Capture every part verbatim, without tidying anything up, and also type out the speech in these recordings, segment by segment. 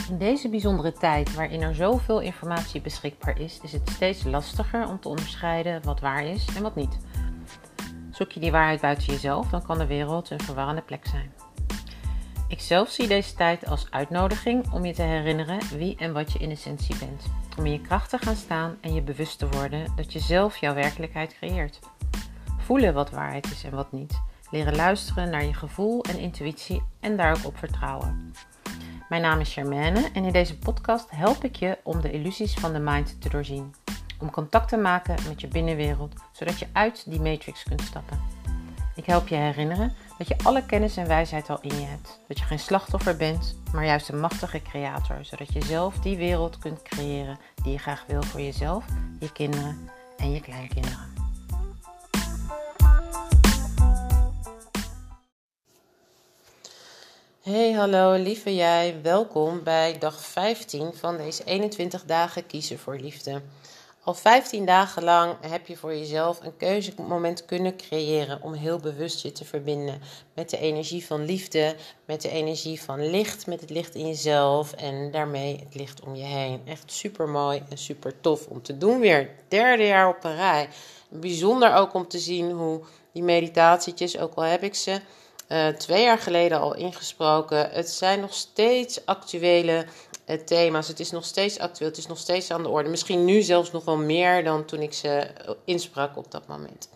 In deze bijzondere tijd waarin er zoveel informatie beschikbaar is, is het steeds lastiger om te onderscheiden wat waar is en wat niet. Zoek je die waarheid buiten jezelf, dan kan de wereld een verwarrende plek zijn. Ik zelf zie deze tijd als uitnodiging om je te herinneren wie en wat je in essentie bent. Om in je kracht te gaan staan en je bewust te worden dat je zelf jouw werkelijkheid creëert. Voelen wat waarheid is en wat niet. Leren luisteren naar je gevoel en intuïtie en daar ook op vertrouwen. Mijn naam is Germaine en in deze podcast help ik je om de illusies van de mind te doorzien. Om contact te maken met je binnenwereld, zodat je uit die matrix kunt stappen. Ik help je herinneren dat je alle kennis en wijsheid al in je hebt. Dat je geen slachtoffer bent, maar juist een machtige creator. Zodat je zelf die wereld kunt creëren die je graag wil voor jezelf, je kinderen en je kleinkinderen. Hey, hallo lieve jij. Welkom bij dag vijftien van deze eenentwintig dagen kiezen voor liefde. Al vijftien dagen lang heb je voor jezelf een keuzemoment kunnen creëren om heel bewust je te verbinden met de energie van liefde, met de energie van licht, met het licht in jezelf en daarmee het licht om je heen. Echt super mooi en super tof om te doen weer. Derde jaar op een rij. Bijzonder ook om te zien hoe die meditatietjes, ook al heb ik ze uh, twee jaar geleden al ingesproken, het zijn nog steeds actuele uh, thema's. Het is nog steeds actueel, het is nog steeds aan de orde. Misschien nu zelfs nog wel meer dan toen ik ze insprak op dat moment.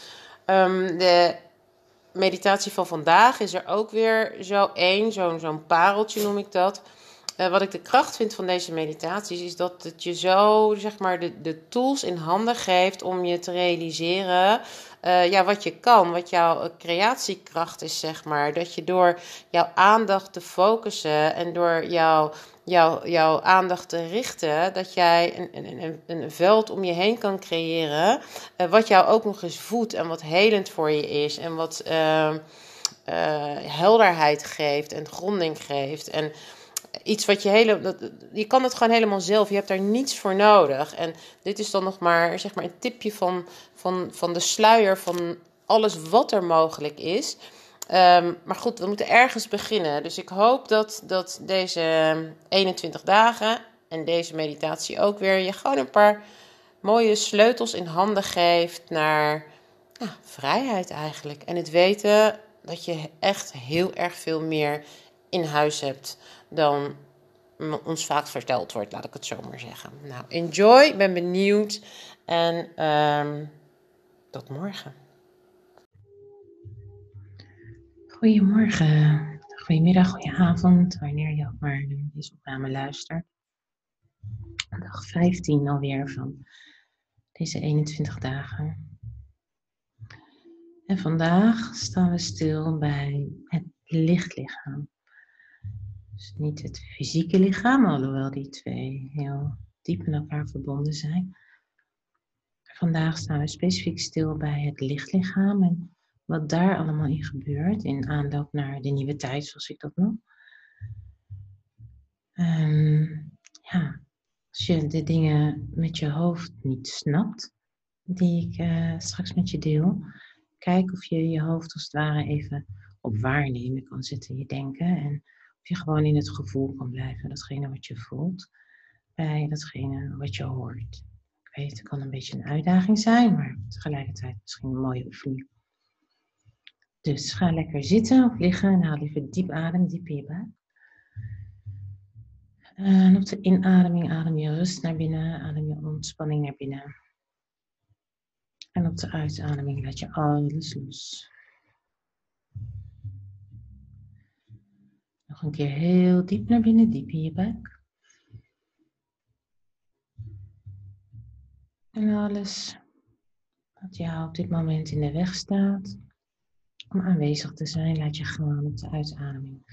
Um, de meditatie van vandaag is er ook weer zo één, zo'n, zo'n pareltje noem ik dat. Uh, wat ik de kracht vind van deze meditaties is dat het je zo, zeg maar, de, de tools in handen geeft om je te realiseren uh, ja, wat je kan, wat jouw creatiekracht is, zeg maar. Dat je door jouw aandacht te focussen en door jouw, jouw, jouw aandacht te richten, dat jij een, een, een, een veld om je heen kan creëren, uh, wat jou ook nog eens voedt en wat helend voor je is en wat uh, uh, helderheid geeft en gronding geeft en iets wat je hele, dat, je kan het gewoon helemaal zelf. Je hebt daar niets voor nodig. En dit is dan nog maar, zeg maar, een tipje van, van, van de sluier van alles wat er mogelijk is. Um, maar goed, we moeten ergens beginnen. Dus ik hoop dat, dat deze eenentwintig dagen en deze meditatie ook weer je gewoon een paar mooie sleutels in handen geeft naar ja, vrijheid eigenlijk. En het weten dat je echt heel erg veel meer in huis hebt dan ons vaak verteld wordt, laat ik het zo maar zeggen. Nou, enjoy, ik ben benieuwd en um, tot morgen. Goedemorgen, goedemiddag, goedenavond, wanneer je ook maar naar deze opname luistert. Dag vijftien alweer van deze eenentwintig dagen. En vandaag staan we stil bij het lichtlichaam. Dus niet het fysieke lichaam, alhoewel die twee heel diep met elkaar verbonden zijn. Vandaag staan we specifiek stil bij het lichtlichaam en wat daar allemaal in gebeurt in aanloop naar de nieuwe tijd, zoals ik dat noem. Um, ja, als je de dingen met je hoofd niet snapt, die ik uh, straks met je deel, kijk of je je hoofd als het ware even op waarnemen kan zetten, je denken. En of je gewoon in het gevoel kan blijven, datgene wat je voelt, bij datgene wat je hoort. Ik weet, het kan een beetje een uitdaging zijn, maar tegelijkertijd misschien een mooie oefening. Dus ga lekker zitten of liggen en haal even diep adem, diep in je buik. En op de inademing adem je rust naar binnen, adem je ontspanning naar binnen. En op de uitademing laat je alles los. Nog een keer heel diep naar binnen, diep in je buik. En alles wat jou op dit moment in de weg staat om aanwezig te zijn, laat je gewoon op de uitademing.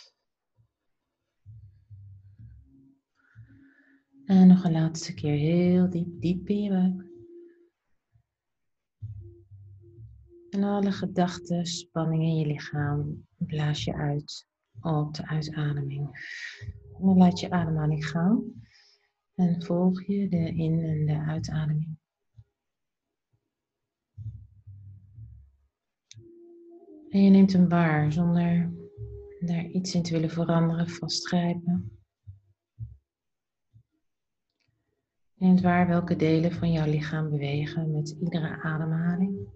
En nog een laatste keer heel diep, diep in je buik. En alle gedachten, spanning in je lichaam blaas je uit op de uitademing. En dan laat je ademhaling gaan. En volg je de in- en de uitademing. En je neemt hem waar zonder daar iets in te willen veranderen, vastgrijpen. Neemt waar welke delen van jouw lichaam bewegen met iedere ademhaling.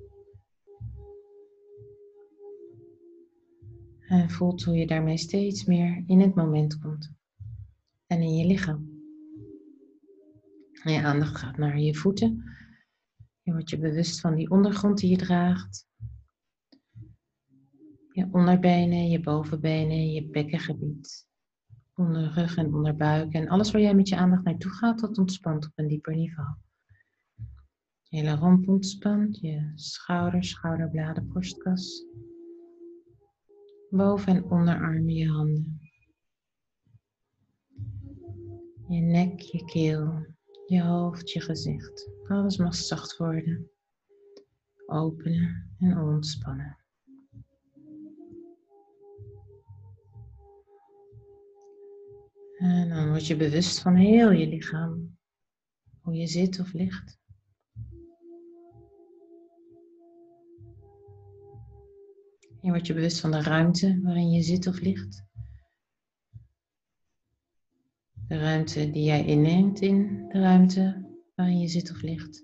En voelt hoe je daarmee steeds meer in het moment komt. En in je lichaam. En je aandacht gaat naar je voeten. Je wordt je bewust van die ondergrond die je draagt. Je onderbenen, je bovenbenen, je bekkengebied. Onder rug en onderbuik. En alles waar jij met je aandacht naartoe gaat, dat ontspant op een dieper niveau. Je hele romp ontspant, je schouders, schouderbladen, borstkas. Boven- en onderarmen, je handen. Je nek, je keel, je hoofd, je gezicht. Alles mag zacht worden. Openen en ontspannen. En dan word je bewust van heel je lichaam. Hoe je zit of ligt. Je wordt je bewust van de ruimte waarin je zit of ligt. De ruimte die jij inneemt in de ruimte waarin je zit of ligt.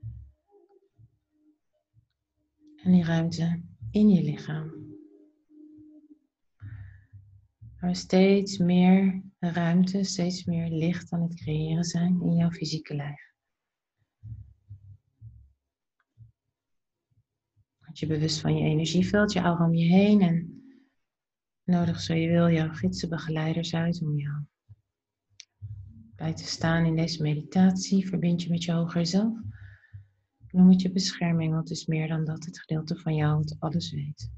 En die ruimte in je lichaam. Waar steeds meer ruimte, steeds meer licht aan het creëren zijn in jouw fysieke lijf. Word je bewust van je energieveld, je aura om je heen en nodig zo je wil jouw gidsen, begeleiders uit om jou bij te staan in deze meditatie. Verbind je met je hoger zelf. Noem het je bescherming, want het is meer dan dat, het gedeelte van jou dat alles weet.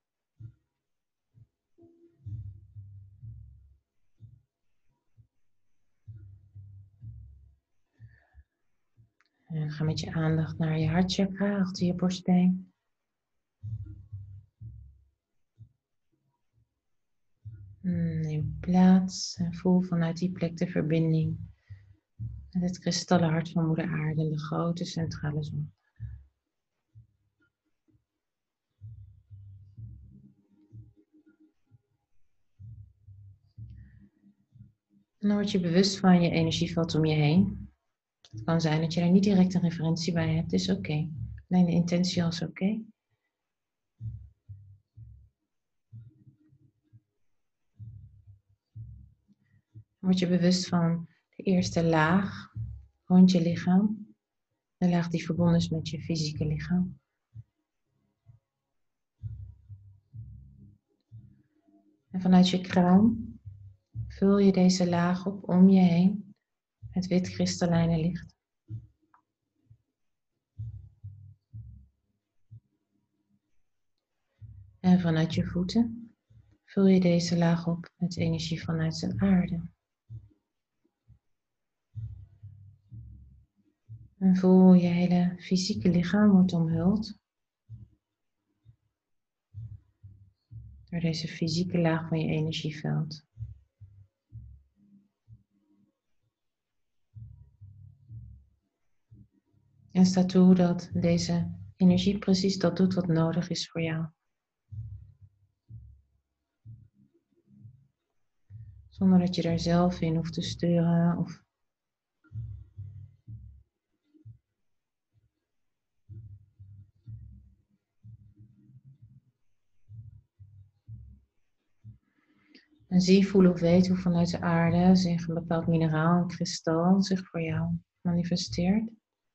En ga met je aandacht naar je hartchakra achter je borstbeen. Neem plaats en voel vanuit die plek de verbinding met het kristallen hart van Moeder Aarde, de grote centrale zon. En dan word je bewust van je energieveld om je heen. Het kan zijn dat je daar niet direct een referentie bij hebt, is oké. Okay. Alleen de intentie als oké. Okay. Dan word je bewust van de eerste laag rond je lichaam. De laag die verbonden is met je fysieke lichaam. En vanuit je kruin vul je deze laag op om je heen met wit kristallijne licht. En vanuit je voeten vul je deze laag op met energie vanuit de aarde. En voel hoe je hele fysieke lichaam wordt omhuld door deze fysieke laag van je energieveld. En sta toe dat deze energie precies dat doet wat nodig is voor jou. Zonder dat je daar zelf in hoeft te sturen of en zie, voel of weet hoe vanuit de aarde zich een bepaald mineraal, een kristal, zich voor jou manifesteert.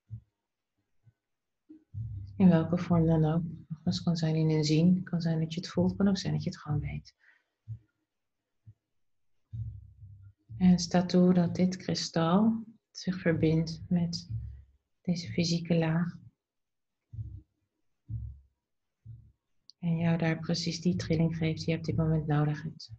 In welke vorm dan ook. Het kan zijn in een zien, het kan zijn dat je het voelt, het kan ook zijn dat je het gewoon weet. En sta toe dat dit kristal zich verbindt met deze fysieke laag. En jou daar precies die trilling geeft die je op dit moment nodig hebt.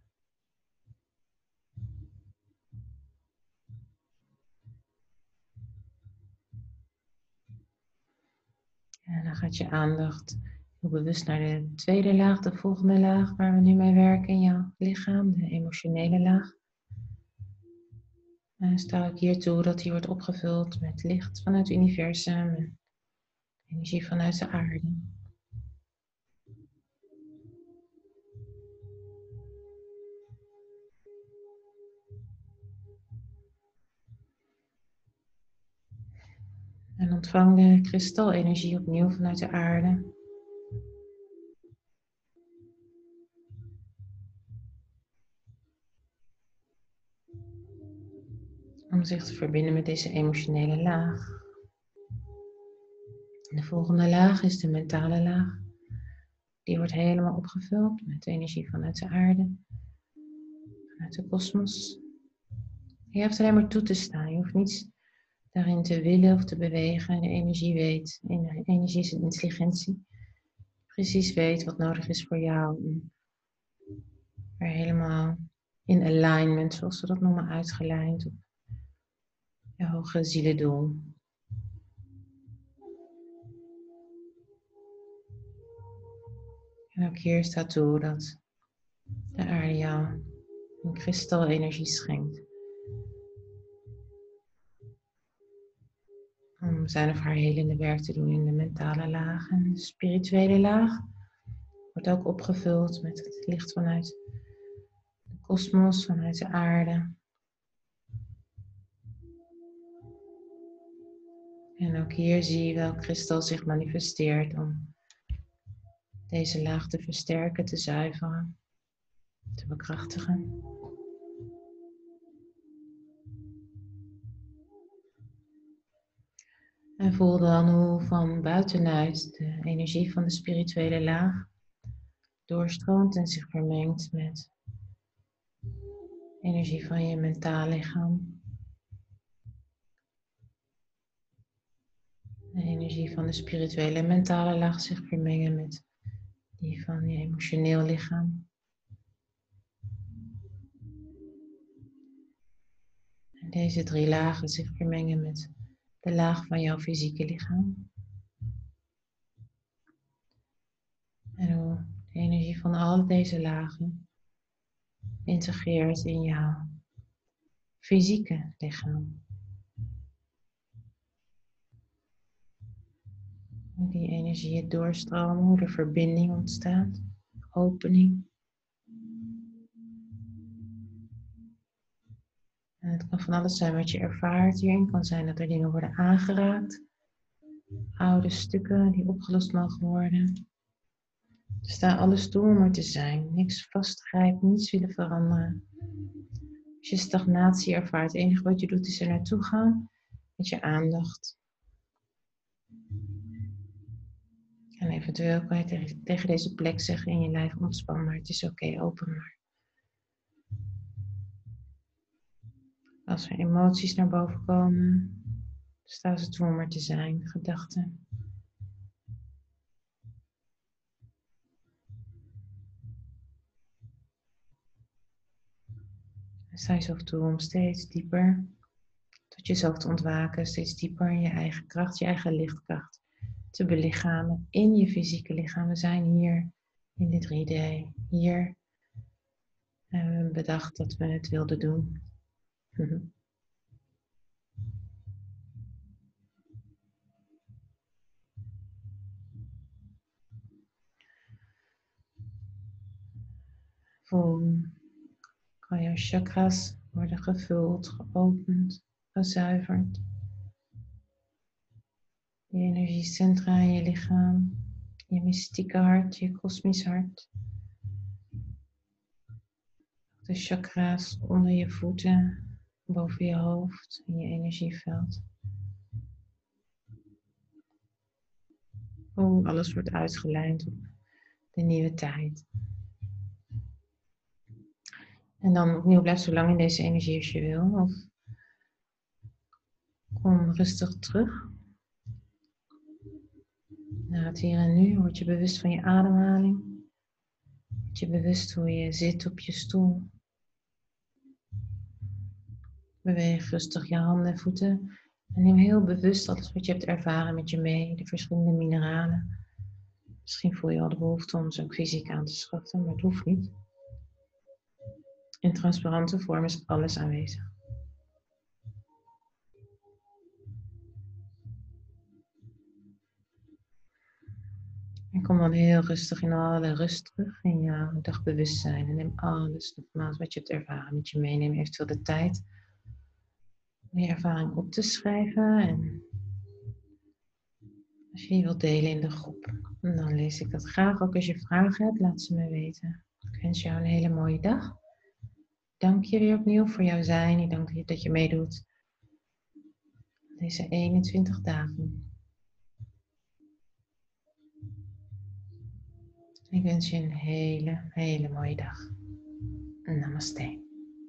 En dan gaat je aandacht heel bewust naar de tweede laag, de volgende laag waar we nu mee werken in jouw lichaam, de emotionele laag. En sta ik hier toe dat die wordt opgevuld met licht vanuit het universum en energie vanuit de aarde. Ontvang de kristalenergie opnieuw vanuit de aarde. Om zich te verbinden met deze emotionele laag. En de volgende laag is de mentale laag. Die wordt helemaal opgevuld met energie vanuit de aarde, vanuit de kosmos. Je hebt alleen maar toe te staan. Je hoeft niets daarin te willen of te bewegen. De energie weet. De energie is een intelligentie. Precies weet wat nodig is voor jou. Om er helemaal in alignment, zoals ze dat noemen, uitgelijnd op je hoge zielendoel. En ook hier staat toe dat de aarde jou een kristalenergie schenkt. Om zijn of haar helende werk te doen in de mentale laag. En de spirituele laag wordt ook opgevuld met het licht vanuit de kosmos, vanuit de aarde. En ook hier zie je welk kristal zich manifesteert om deze laag te versterken, te zuiveren, te bekrachtigen. En voel dan hoe van buitenuit de energie van de spirituele laag doorstroomt en zich vermengt met energie van je mentaal lichaam. De energie van de spirituele en mentale laag zich vermengen met die van je emotioneel lichaam. En deze drie lagen zich vermengen met de laag van jouw fysieke lichaam. En hoe de energie van al deze lagen integreert in jouw fysieke lichaam. Hoe die energie doorstromen, hoe er verbinding ontstaat, opening. En het kan van alles zijn wat je ervaart hierin. Het kan zijn dat er dingen worden aangeraakt. Oude stukken die opgelost mogen worden. Er staat alles toe om er te zijn. Niks vastgrijpen, niets willen veranderen. Als je stagnatie ervaart, het enige wat je doet is er naartoe gaan met je aandacht. En eventueel kan je tegen, tegen deze plek zeggen in je lijf: ontspan maar, het is oké, okay, open maar. Als er emoties naar boven komen, staan ze toe om er te zijn, gedachten. Sta jezelf toe om steeds dieper tot jezelf te ontwaken, steeds dieper in je eigen kracht, je eigen lichtkracht te belichamen in je fysieke lichaam. We zijn hier in dit drie D. Hier hebben we bedacht dat we het wilden doen. Voel, kan jouw chakras worden gevuld, geopend, gezuiverd. Je energiecentra in je lichaam, je mystieke hart, je kosmisch hart. De chakra's onder je voeten, boven je hoofd, in je energieveld. Oh, alles wordt uitgelijnd op de nieuwe tijd. En dan opnieuw blijf zo lang in deze energie als je wil. Of kom rustig terug. Naar het hier en nu. Word je bewust van je ademhaling. Word je bewust hoe je zit op je stoel. Beweeg rustig je handen en voeten. En neem heel bewust alles wat je hebt ervaren met je mee. De verschillende mineralen. Misschien voel je al de behoefte om ze ook fysiek aan te schaffen. Maar het hoeft niet. In transparante vorm is alles aanwezig. En kom dan heel rustig in alle rust terug in jouw dagbewustzijn. En neem alles nogmaals wat je hebt ervaren met je meenemen. Eventueel de tijd om je ervaring op te schrijven. En Als je die wilt delen in de groep, dan lees ik dat graag. Ook als je vragen hebt, laat ze me weten. Ik wens jou een hele mooie dag. Dank je weer opnieuw voor jouw zijn. Ik dank je dat je meedoet. Deze eenentwintig dagen. Ik wens je een hele, hele mooie dag. Namaste.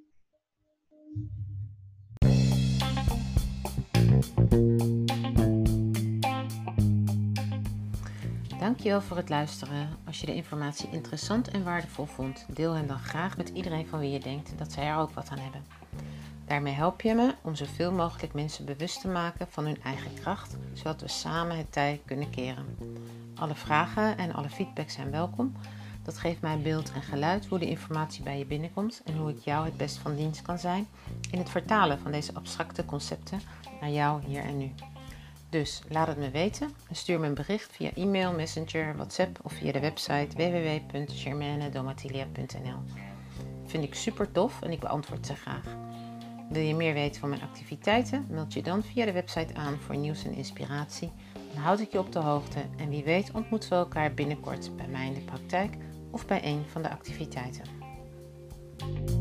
Dankjewel voor het luisteren. Als je de informatie interessant en waardevol vond, deel hem dan graag met iedereen van wie je denkt dat zij er ook wat aan hebben. Daarmee help je me om zoveel mogelijk mensen bewust te maken van hun eigen kracht, zodat we samen het tij kunnen keren. Alle vragen en alle feedback zijn welkom. Dat geeft mij beeld en geluid hoe de informatie bij je binnenkomt en hoe ik jou het best van dienst kan zijn in het vertalen van deze abstracte concepten naar jou hier en nu. Dus laat het me weten en stuur me een bericht via e-mail, messenger, WhatsApp of via de website w w w punt germaine domatilia punt n l. Vind ik super tof en ik beantwoord ze graag. Wil je meer weten van mijn activiteiten? Meld je dan via de website aan voor nieuws en inspiratie. Dan houd ik je op de hoogte en wie weet ontmoeten we elkaar binnenkort bij mij in de praktijk of bij een van de activiteiten.